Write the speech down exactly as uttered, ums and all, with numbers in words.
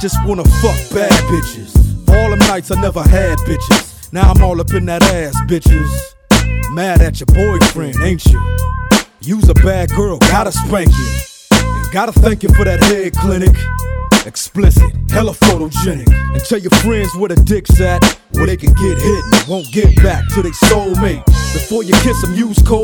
just wanna fuck bad bitches. All them nights I never had bitches. Now I'm all up in that ass, bitches. Mad at your boyfriend, ain't you? You's a bad girl, gotta spank you. And gotta thank you for that head clinic. Explicit, hella photogenic. And tell your friends where the dick's at, where they can get hit and won't get back to their soulmate. Before you kiss them, use cold